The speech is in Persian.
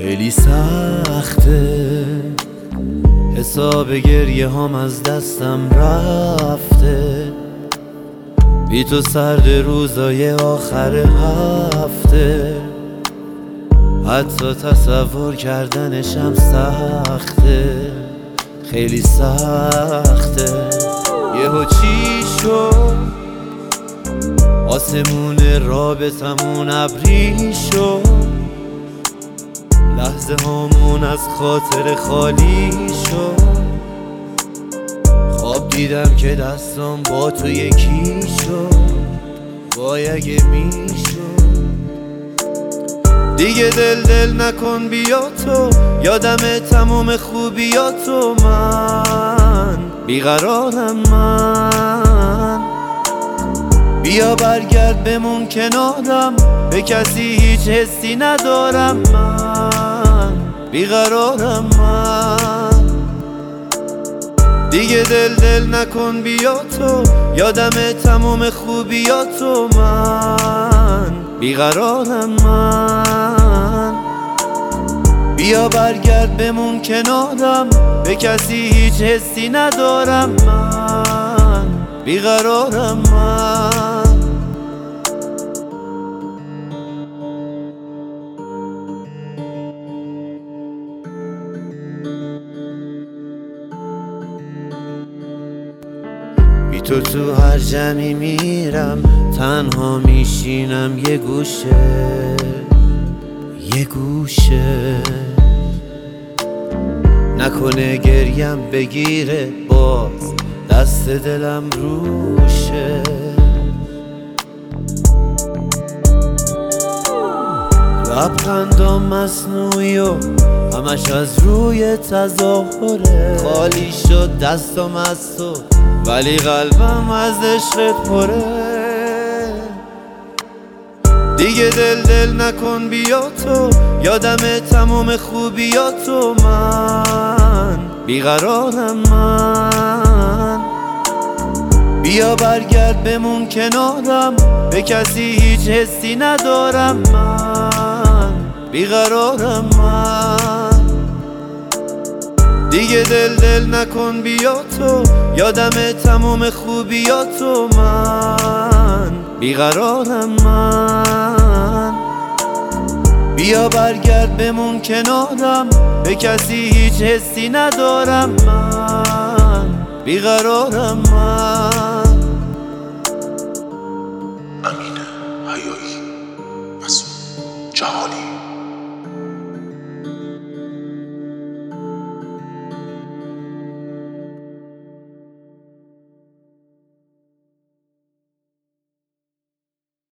خیلی سخته حساب گریه هام از دستم رفته، بی تو سرد روزای آخر هفته، حتی تصور کردنشم سخته، خیلی سخته. یهو چی شد آسمون رابطمون ابری شد، لحظه هامون از خاطر خالی شد، خواب دیدم که دستم با تو یکی شد، وای اگه میشد. دیگه دل نکن بیا تو، یادم تموم خوبیاتو، من بیقرارم، من بیا برگرد بمون کنارم، به کسی هیچ حسی ندارم، من بیقرارم، من دیگه دل نکن بیا تو، یادم تموم خوبیاتو، من بیقرارم، من بیا برگرد بمون کنارم، به کسی هیچ حسی ندارم، من بیقرارم، من بی تو هر جمعی میرم، تنها میشینم یه گوشه نکنه گریم بگیره باز دست دلم روشه. لبخندم مصنوعی و همش از روی تظاهره، خالی شد دستم از تو ولی قلبم از عشقت پره. دیگه دل نکن بیا تو، یادم تموم خوبیاتو، من بیقرارم، من بیا برگرد بمون کنارم، به کسی هیچ حسی ندارم، من بیقرارم، من دیگه دل نکن بیا تو، یادم تموم خوبیاتو، من بیقرارم، من بیا برگرد بمون کنارم، به کسی هیچ حسی ندارم، من بیقرارم، من امین حیایی، مسعود جهانی.